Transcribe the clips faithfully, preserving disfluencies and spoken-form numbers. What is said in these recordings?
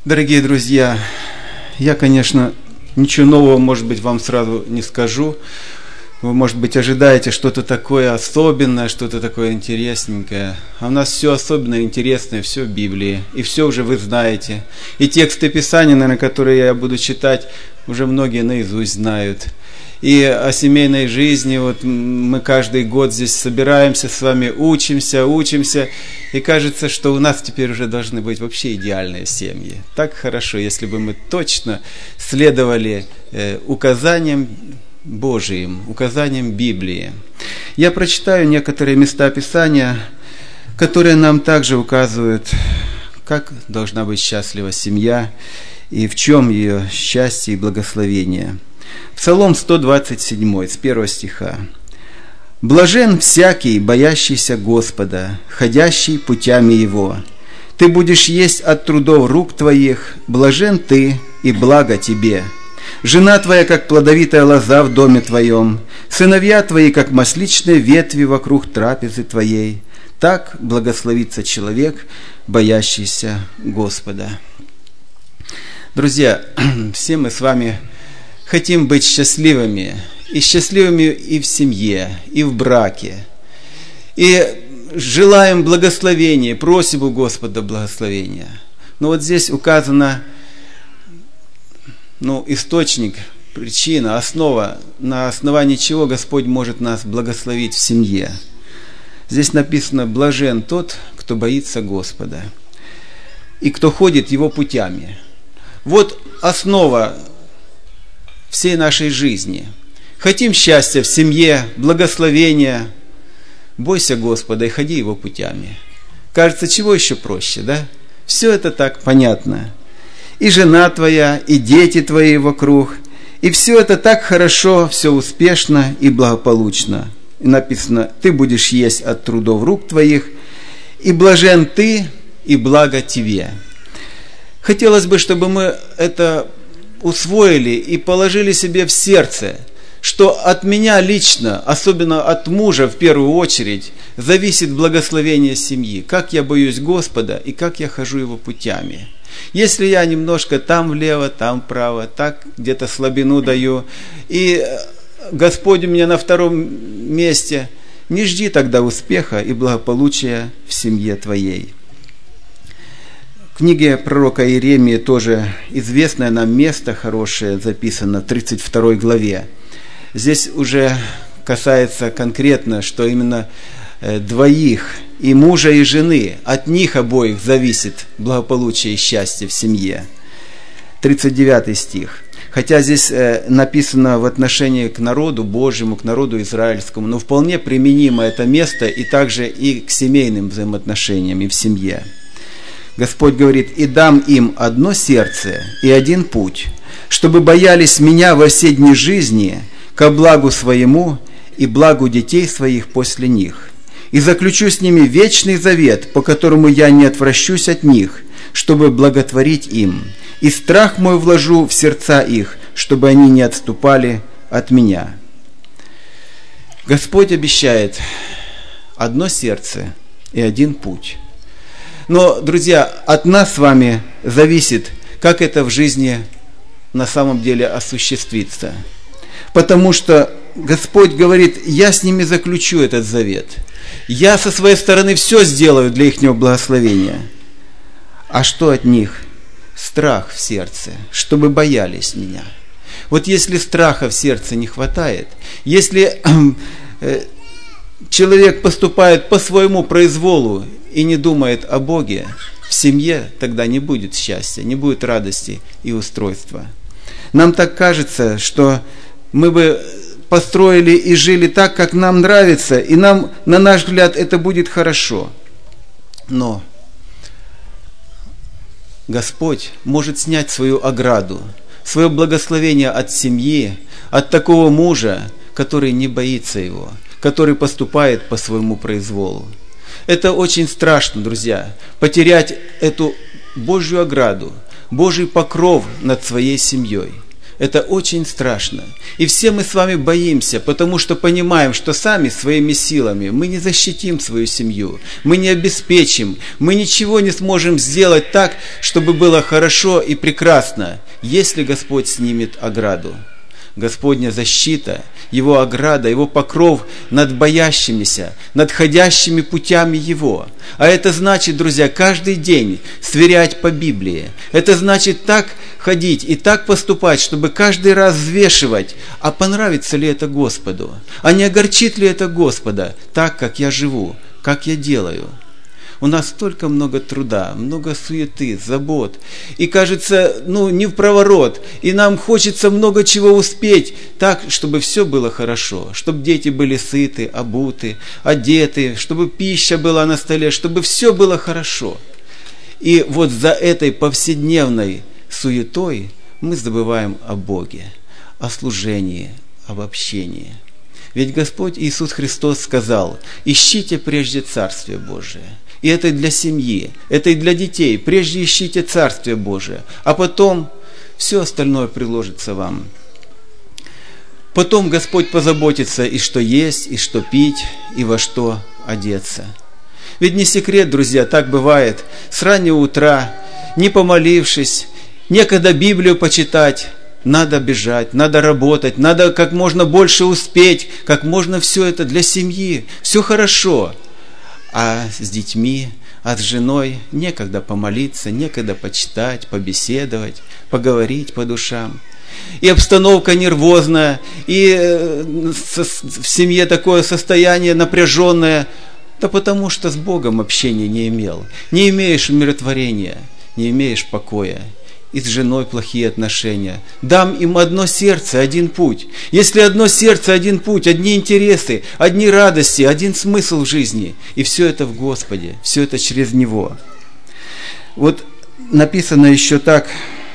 Дорогие друзья, я, конечно, ничего нового, может быть, вам сразу не скажу. Вы, может быть, ожидаете что-то такое особенное, что-то такое интересненькое. А у нас все особенное, интересное, все в Библии. И все уже вы знаете. И тексты Писания, наверное, которые я буду читать, уже многие наизусть знают. И о семейной жизни, вот мы каждый год здесь собираемся с вами, учимся, учимся. И кажется, что у нас теперь уже должны быть вообще идеальные семьи. Так хорошо, если бы мы точно следовали э, указаниям Божиим, указаниям Библии. Я прочитаю некоторые места Писания, которые нам также указывают, как должна быть счастлива семья и в чем ее счастье и благословение. Псалом сто двадцать семь, с первого стиха. «Блажен всякий, боящийся Господа, ходящий путями Его. Ты будешь есть от трудов рук твоих, блажен ты и благо тебе. Жена твоя, как плодовитая лоза в доме твоем, сыновья твои, как масличные ветви вокруг трапезы твоей. Так благословится человек, боящийся Господа». Друзья, все мы с вами хотим быть счастливыми, и счастливыми и в семье, и в браке. И желаем благословения, просим у Господа благословения. Но вот здесь указано, ну, источник, причина, основа, на основании чего Господь может нас благословить в семье. Здесь написано: «Блажен тот, кто боится Господа, и кто ходит Его путями». Вот основа всей нашей жизни. Хотим счастья в семье, благословения. Бойся Господа и ходи Его путями. Кажется, чего еще проще, да? Все это так понятно. И жена твоя, и дети твои вокруг. И все это так хорошо, все успешно и благополучно. И написано: ты будешь есть от трудов рук твоих, и блажен ты, и благо тебе. Хотелось бы, чтобы мы это усвоили и положили себе в сердце, что от меня лично, особенно от мужа в первую очередь, зависит благословение семьи. Как я боюсь Господа и как я хожу Его путями. Если я немножко там влево, там вправо, так где-то слабину даю, и Господь у меня на втором месте, не жди тогда успеха и благополучия в семье твоей. В книге пророка Иеремии тоже известное нам место хорошее записано в тридцать второй главе. Здесь уже касается конкретно, что именно двоих, и мужа, и жены, от них обоих зависит благополучие и счастье в семье. тридцать девятый стих. Хотя здесь написано в отношении к народу Божьему, к народу израильскому, но вполне применимо это место и также и к семейным взаимоотношениям и в семье. Господь говорит: «И дам им одно сердце и один путь, чтобы боялись Меня во все дни жизни, ко благу своему и благу детей своих после них. И заключу с ними вечный завет, по которому я не отвращусь от них, чтобы благотворить им, и страх мой вложу в сердца их, чтобы они не отступали от Меня». Господь обещает одно сердце и один путь. Но, друзья, от нас с вами зависит, как это в жизни на самом деле осуществится. Потому что Господь говорит: я с ними заключу этот завет. Я со своей стороны все сделаю для ихнего благословения. А что от них? Страх в сердце, чтобы боялись Меня. Вот если страха в сердце не хватает, если э, человек поступает по своему произволу и не думает о Боге, в семье тогда не будет счастья, не будет радости и устройства. Нам так кажется, что мы бы построили и жили так, как нам нравится, и нам, на наш взгляд, это будет хорошо. Но Господь может снять свою ограду, свое благословение от семьи, от такого мужа, который не боится Его, который поступает по своему произволу. Это очень страшно, друзья, потерять эту Божью ограду, Божий покров над своей семьей. Это очень страшно. И все мы с вами боимся, потому что понимаем, что сами своими силами мы не защитим свою семью, мы не обеспечим, мы ничего не сможем сделать так, чтобы было хорошо и прекрасно, если Господь снимет ограду. Господня защита, Его ограда, Его покров над боящимися, над ходящими путями Его. А это значит, друзья, каждый день сверять по Библии. Это значит так ходить и так поступать, чтобы каждый раз взвешивать, а понравится ли это Господу, а не огорчит ли это Господа так, как я живу, как я делаю. У нас столько много труда, много суеты, забот. И кажется, ну, не в проворот. И нам хочется много чего успеть так, чтобы все было хорошо. Чтобы дети были сыты, обуты, одеты, чтобы пища была на столе, чтобы все было хорошо. И вот за этой повседневной суетой мы забываем о Боге, о служении, об общении. Ведь Господь Иисус Христос сказал: «Ищите прежде Царствие Божие». И это для семьи, это и для детей. Прежде ищите Царствие Божие, а потом все остальное приложится вам. Потом Господь позаботится и что есть, и что пить, и во что одеться. Ведь не секрет, друзья, так бывает. С раннего утра, не помолившись, некогда Библию почитать, надо бежать, надо работать, надо как можно больше успеть, как можно все это для семьи. Все хорошо. А с детьми, а с женой некогда помолиться, некогда почитать, побеседовать, поговорить по душам. И обстановка нервозная, и в семье такое состояние напряженное, да потому что с Богом общения не имел. Не имеешь умиротворения, не имеешь покоя. И с женой плохие отношения. Дам им одно сердце, один путь. Если одно сердце, один путь, одни интересы, одни радости, один смысл в жизни. И все это в Господе, все это через Него. Вот написано еще так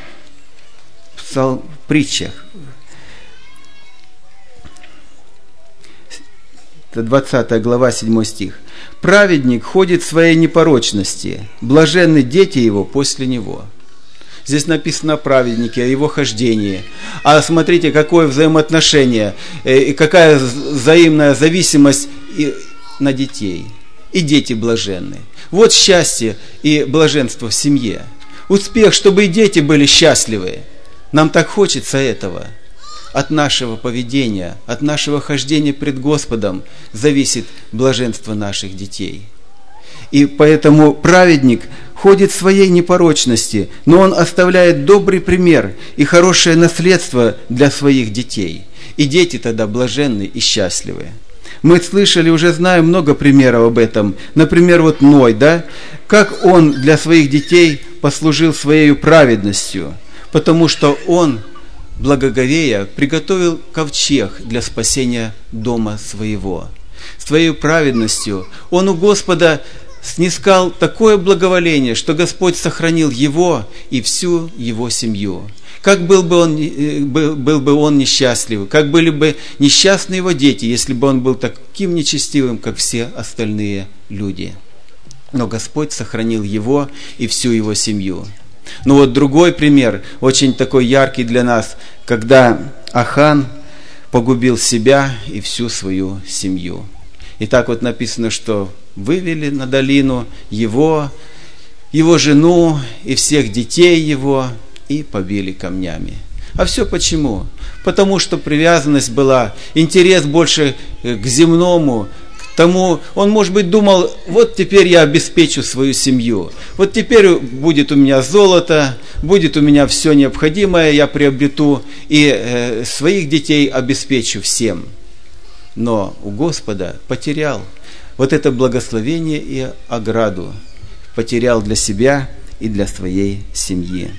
в притчах. Это двадцатая глава, седьмой стих. «Праведник ходит в своей непорочности, блаженны дети его после него». Здесь написано о праведнике, о его хождении. А смотрите, какое взаимоотношение, и какая взаимная зависимость на детей. И дети блаженны. Вот счастье и блаженство в семье. Успех, чтобы и дети были счастливы. Нам так хочется этого. От нашего поведения, от нашего хождения пред Господом зависит блаженство наших детей. И поэтому праведник ходит в своей непорочности, но он оставляет добрый пример и хорошее наследство для своих детей. И дети тогда блаженны и счастливы. Мы слышали, уже знаем много примеров об этом. Например, вот Ной, да? Как он для своих детей послужил своей праведностью, потому что он, благоговея, приготовил ковчег для спасения дома своего. Своей праведностью он у Господа снискал такое благоволение, что Господь сохранил его и всю его семью. Как был бы он, был, был бы он несчастлив, как были бы несчастны его дети, если бы он был таким нечестивым, как все остальные люди. Но Господь сохранил его и всю его семью. Ну вот другой пример, очень такой яркий для нас, когда Ахан погубил себя и всю свою семью. И так вот написано, что вывели на долину его, его жену и всех детей его и побили камнями. А все почему? Потому что привязанность была, интерес больше к земному, к тому, он, может быть, думал, вот теперь я обеспечу свою семью, вот теперь будет у меня золото, будет у меня все необходимое, я приобрету и э, своих детей обеспечу всем. Но у Господа потерял вот это благословение и ограду, потерял для себя и для своей семьи.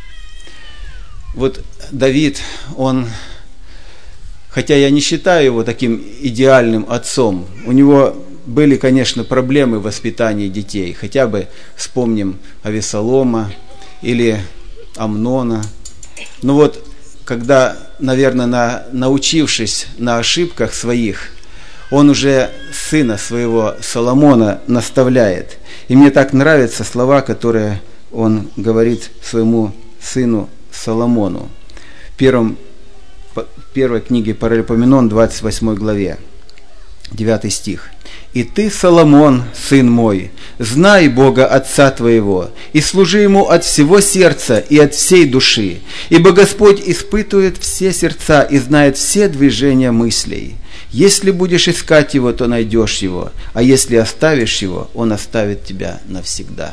Вот Давид, он, хотя я не считаю его таким идеальным отцом, у него были, конечно, проблемы в воспитании детей, хотя бы вспомним Авесолома или Амнона. Но вот когда, наверное, на, научившись на ошибках своих, он уже сына своего Соломона наставляет. И мне так нравятся слова, которые он говорит своему сыну Соломону. первом, первой книге Паралипоменон, двадцать восьмой главе, девятый стих. «И ты, Соломон, сын мой, знай Бога Отца твоего, и служи Ему от всего сердца и от всей души, ибо Господь испытывает все сердца и знает все движения мыслей. Если будешь искать Его, то найдешь Его, а если оставишь Его, Он оставит тебя навсегда».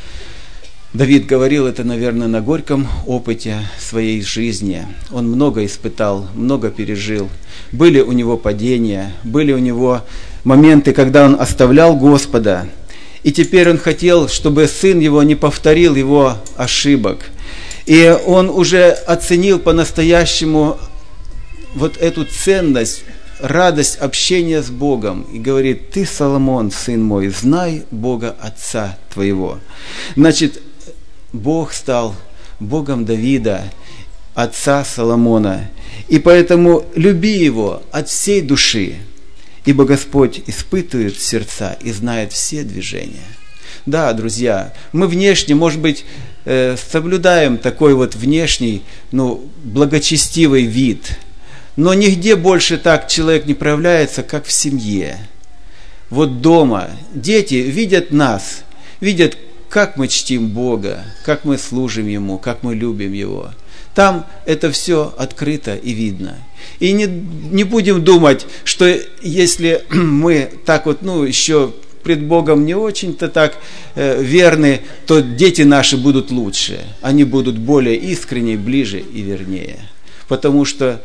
Давид говорил это, наверное, на горьком опыте своей жизни. Он много испытал, много пережил. Были у него падения, были у него моменты, когда он оставлял Господа. И теперь он хотел, чтобы сын его не повторил его ошибок. И он уже оценил по-настоящему вот эту ценность, радость общения с Богом. И говорит: ты, Соломон, сын мой, знай Бога Отца твоего. Значит, Бог стал Богом Давида, отца Соломона. И поэтому люби Его от всей души, ибо Господь испытывает сердца и знает все движения. Да, друзья, мы внешне, может быть, э, соблюдаем такой вот внешний, ну, благочестивый вид, но нигде больше так человек не проявляется, как в семье. Вот дома дети видят нас, видят, как мы чтим Бога, как мы служим Ему, как мы любим Его. Там это все открыто и видно. И не, не будем думать, что если мы так вот, ну, еще пред Богом не очень-то так э, верны, то дети наши будут лучше. Они будут более искренние, ближе и вернее. Потому что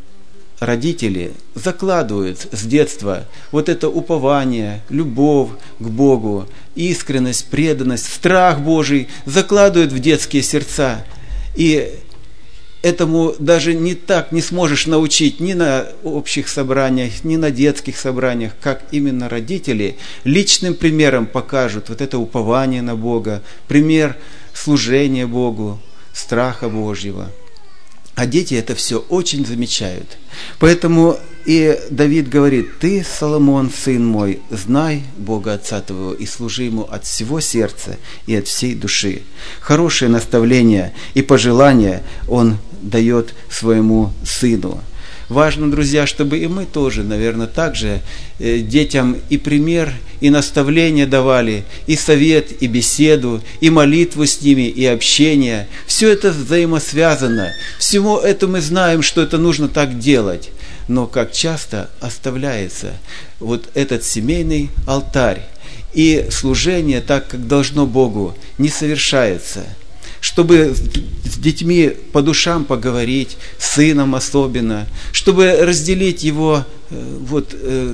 родители закладывают с детства вот это упование, любовь к Богу, искренность, преданность, страх Божий, закладывают в детские сердца. И этому даже не так не сможешь научить ни на общих собраниях, ни на детских собраниях, как именно родители личным примером покажут вот это упование на Бога, пример служения Богу, страха Божьего. А дети это все очень замечают. Поэтому и Давид говорит: ты, Соломон, сын мой, знай Бога Отца твоего и служи Ему от всего сердца и от всей души. Хорошее наставление и пожелание он дает своему сыну. Важно, друзья, чтобы и мы тоже, наверное, также детям и пример, и наставление давали, и совет, и беседу, и молитву с ними, и общение. Все это взаимосвязано. Всему этому мы знаем, что это нужно так делать. Но как часто оставляется вот этот семейный алтарь, и служение так, как должно Богу, не совершается. Чтобы с детьми по душам поговорить, с сыном особенно, чтобы разделить его, вот,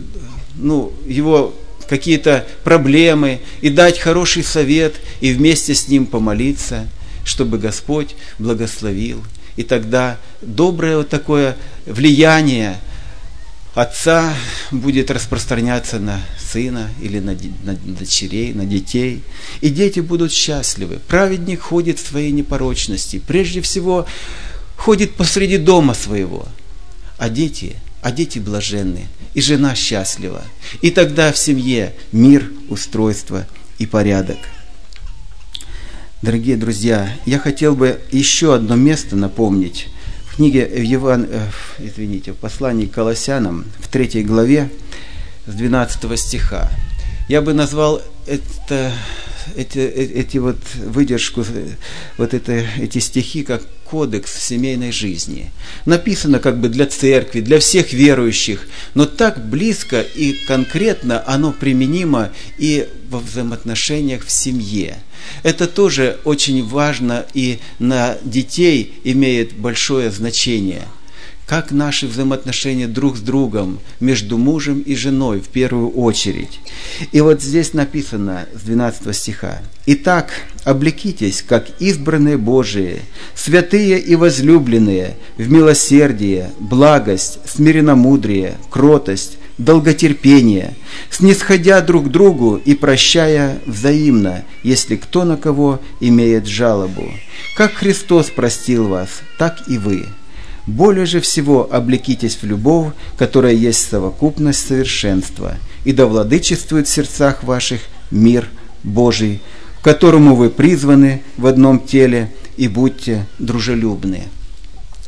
ну, его какие-то проблемы и дать хороший совет, и вместе с ним помолиться, чтобы Господь благословил. И тогда доброе вот такое влияние Отца будет распространяться на сына или на, на дочерей, на детей. И дети будут счастливы. Праведник ходит в своей непорочности. Прежде всего, ходит посреди дома своего. А дети, а дети блаженны. И жена счастлива. И тогда в семье мир, устройство и порядок. Дорогие друзья, я хотел бы еще одно место напомнить. В книге в Еван... извините, в послании к Колоссянам, в третьей главе, с двенадцатого стиха. Я бы назвал это, эти, эти вот выдержку, вот это, эти стихи как кодекс семейной жизни. Написано как бы для церкви, для всех верующих, но так близко и конкретно оно применимо и во взаимоотношениях в семье. Это тоже очень важно и на детей имеет большое значение. Как наши взаимоотношения друг с другом, между мужем и женой в первую очередь. И вот здесь написано с двенадцатого стиха: «Итак, облекитесь, как избранные Божии, святые и возлюбленные, в милосердие, благость, смиренномудрие, кротость, долготерпение, снисходя друг другу и прощая взаимно, если кто на кого имеет жалобу. Как Христос простил вас, так и вы. Более же всего облекитесь в любовь, которая есть совокупность совершенства, и да владычествует в сердцах ваших мир Божий, к которому вы призваны в одном теле, и будьте дружелюбны».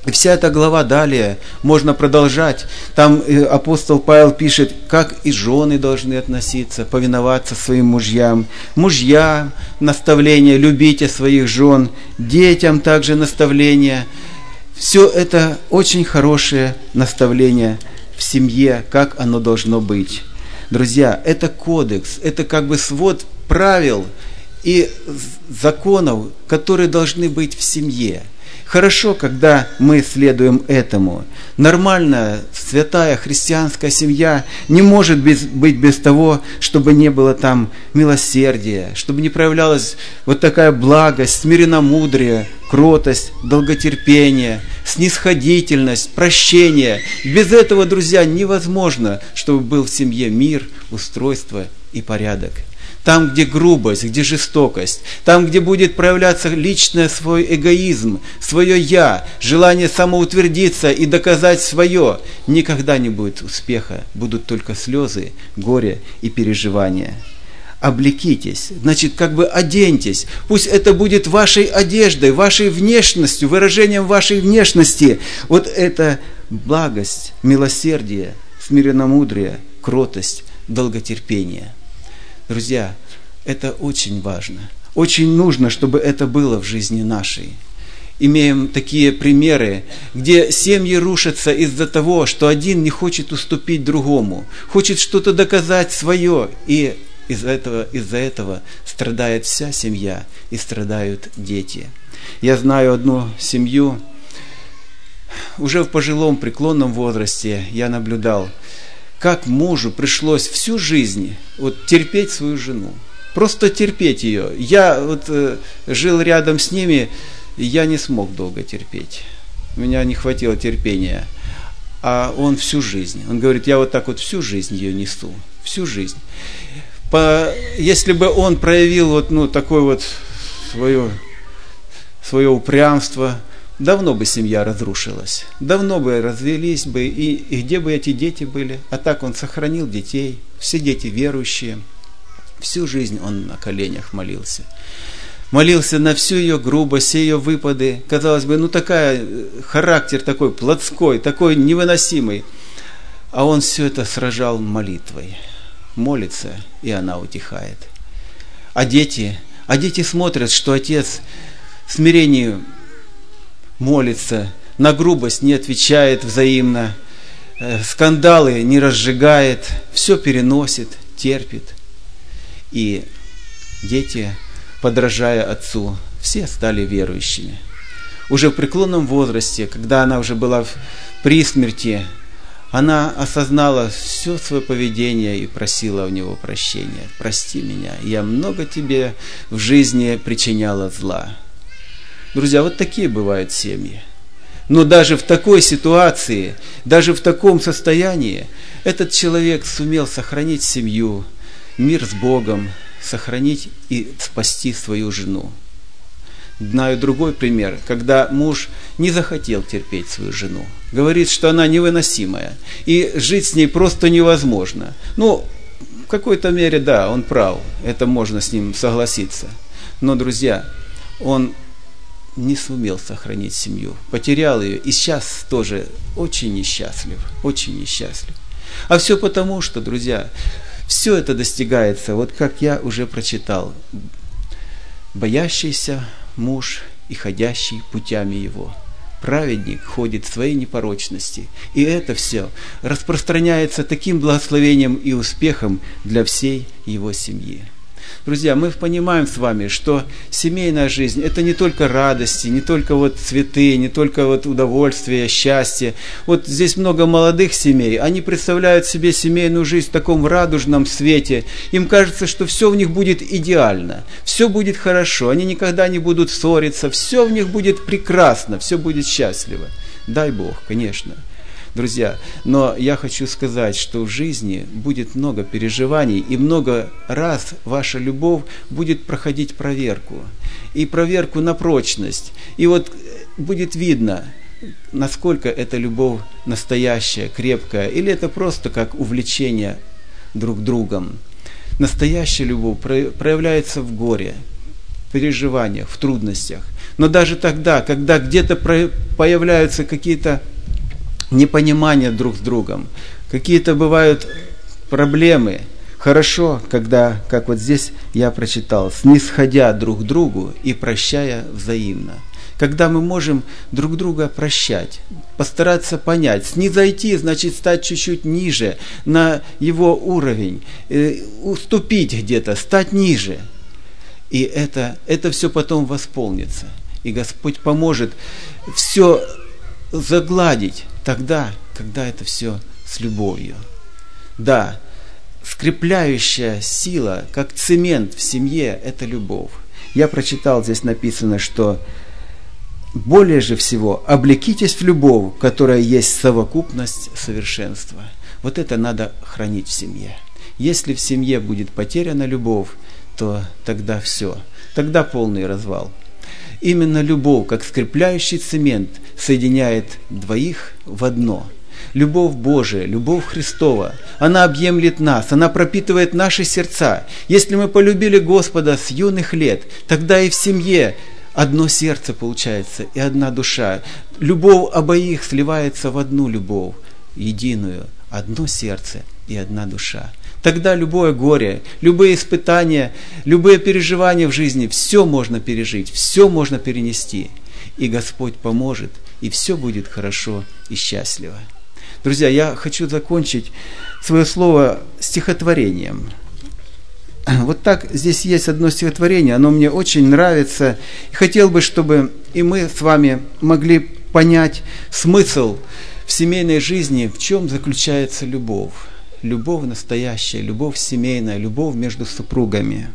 И вся эта глава далее, можно продолжать. Там апостол Павел пишет, как и жены должны относиться, повиноваться своим мужьям. Мужьям наставление, любите своих жен, детям также наставление. Все это очень хорошее наставление в семье, как оно должно быть. Друзья, это кодекс, это как бы свод правил и законов, которые должны быть в семье. Хорошо, когда мы следуем этому. Нормальная, святая христианская семья не может без, быть без того, чтобы не было там милосердия, чтобы не проявлялась вот такая благость, смиренномудрие, кротость, долготерпение, снисходительность, прощение. Без этого, друзья, невозможно, чтобы был в семье мир, устройство и порядок. Там, где грубость, где жестокость, там, где будет проявляться личный свой эгоизм, свое «я», желание самоутвердиться и доказать свое, никогда не будет успеха, будут только слезы, горе и переживания. Облекитесь, значит, как бы оденьтесь, пусть это будет вашей одеждой, вашей внешностью, выражением вашей внешности. Вот это благость, милосердие, смиренномудрие, кротость, долготерпение. Друзья, это очень важно. Очень нужно, чтобы это было в жизни нашей. Имеем такие примеры, где семьи рушатся из-за того, что один не хочет уступить другому, хочет что-то доказать свое, и из-за этого, из-за этого страдает вся семья и страдают дети. Я знаю одну семью, уже в пожилом преклонном возрасте я наблюдал, как мужу пришлось всю жизнь вот, терпеть свою жену. Просто терпеть ее. Я вот, э, жил рядом с ними, и я не смог долго терпеть. У меня не хватило терпения. А он всю жизнь. Он говорит, я вот так вот всю жизнь ее несу. Всю жизнь. По, если бы он проявил вот, ну, такое вот свое, свое упрямство, давно бы семья разрушилась, давно бы развелись бы, и, и где бы эти дети были. А так он сохранил детей, все дети верующие. Всю жизнь он на коленях молился. Молился на всю ее грубость, все ее выпады. Казалось бы, ну такая, характер такой плотской, такой невыносимый. А он все это сражал молитвой. Молится, и она утихает. А дети, а дети смотрят, что отец в смирении молится, на грубость не отвечает взаимно, скандалы не разжигает, все переносит, терпит. И дети, подражая отцу, все стали верующими. Уже в преклонном возрасте, когда она уже была при смерти, она осознала все свое поведение и просила у него прощения. «Прости меня, я много тебе в жизни причиняла зла». Друзья, вот такие бывают семьи. Но даже в такой ситуации, даже в таком состоянии, этот человек сумел сохранить семью, мир с Богом, сохранить и спасти свою жену. Знаю другой пример, когда муж не захотел терпеть свою жену. Говорит, что она невыносимая, и жить с ней просто невозможно. Ну, в какой-то мере, да, он прав, это можно с ним согласиться. Но, друзья, он не сумел сохранить семью, потерял ее, и сейчас тоже очень несчастлив, очень несчастлив. А все потому, что, друзья, все это достигается, вот как я уже прочитал, боящийся муж и ходящий путями его. Праведник ходит в своей непорочности, и это все распространяется таким благословением и успехом для всей его семьи. Друзья, мы понимаем с вами, что семейная жизнь – это не только радости, не только вот цветы, не только вот удовольствие, счастье. Вот здесь много молодых семей, они представляют себе семейную жизнь в таком радужном свете. Им кажется, что все в них будет идеально, все будет хорошо, они никогда не будут ссориться, все в них будет прекрасно, все будет счастливо. Дай Бог, конечно. Друзья, но я хочу сказать, что в жизни будет много переживаний, и много раз ваша любовь будет проходить проверку, и проверку на прочность. И вот будет видно, насколько эта любовь настоящая, крепкая, или это просто как увлечение друг другом. Настоящая любовь проявляется в горе, переживаниях, в трудностях. Но даже тогда, когда где-то появляются какие-то непонимания друг с другом, какие-то бывают проблемы, хорошо, когда, как вот здесь я прочитал, снисходя друг к другу и прощая взаимно. Когда мы можем друг друга прощать, постараться понять, снизойти, значит стать чуть-чуть ниже на его уровень, э, уступить где-то, стать ниже. И это, это все потом восполнится. И Господь поможет все загладить тогда, когда это все с любовью. Да, скрепляющая сила, как цемент в семье, это любовь. Я прочитал, здесь написано, что более же всего облекитесь в любовь, которая есть совокупность совершенства. Вот это надо хранить в семье. Если в семье будет потеряна любовь, то тогда все, тогда полный развал. Именно любовь, как скрепляющий цемент, соединяет двоих в одно. Любовь Божия, любовь Христова, она объемлет нас, она пропитывает наши сердца. Если мы полюбили Господа с юных лет, тогда и в семье одно сердце получается и одна душа. Любовь обоих сливается в одну любовь, единую, одно сердце и одна душа. Тогда любое горе, любые испытания, любые переживания в жизни, все можно пережить, все можно перенести. И Господь поможет, и все будет хорошо и счастливо. Друзья, я хочу закончить свое слово стихотворением. Вот так, здесь есть одно стихотворение, оно мне очень нравится. Хотел бы, чтобы и мы с вами могли понять смысл в семейной жизни, в чем заключается любовь. Любовь настоящая, любовь семейная, любовь между супругами.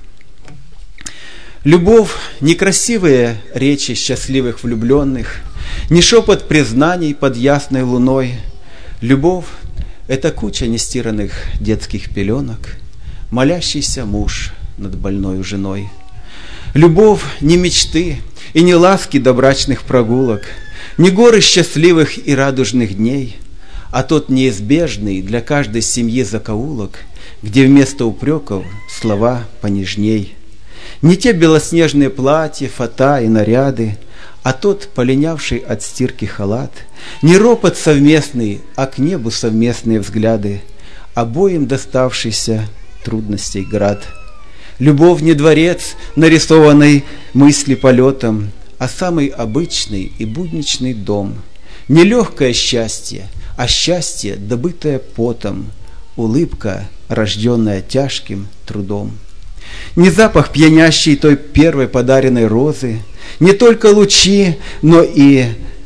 Любовь – не красивые речи счастливых влюбленных, не шепот признаний под ясной луной. Любовь – это куча нестиранных детских пеленок, молящийся муж над больною женой. Любовь – не мечты и не ласки до брачных прогулок, не горы счастливых и радужных дней, а тот неизбежный для каждой семьи закоулок, где вместо упреков слова понежней. Не те белоснежные платья, фата и наряды, а тот полинявший от стирки халат, не ропот совместный, а к небу совместные взгляды, обоим доставшийся трудностей град. Любовь не дворец, нарисованный мысли полетом, а самый обычный и будничный дом. Не легкое счастье, а счастье, добытое потом, улыбка, рожденная тяжким трудом. Не запах пьянящий той первой подаренной розы, не только лучи, но и,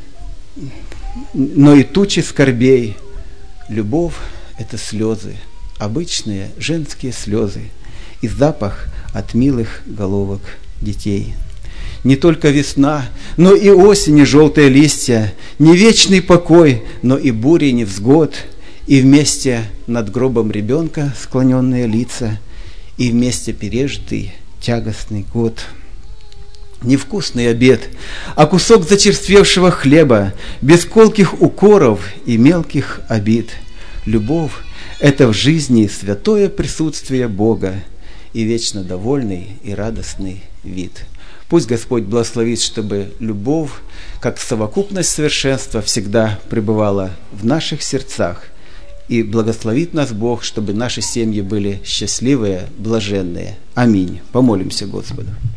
но и тучи скорбей. Любовь – это слезы, обычные женские слезы, и запах от милых головок детей. Не только весна, но и осень, и желтые листья, не вечный покой, но и бури, невзгод, и вместе над гробом ребенка склоненные лица, и вместе пережитый тягостный год. Невкусный обед, а кусок зачерствевшего хлеба, без колких укоров и мелких обид. Любовь – это в жизни святое присутствие Бога и вечно довольный и радостный вид. Пусть Господь благословит, чтобы любовь, как совокупность совершенства, всегда пребывала в наших сердцах. И благословит нас Бог, чтобы наши семьи были счастливые, блаженные. Аминь. Помолимся Господу.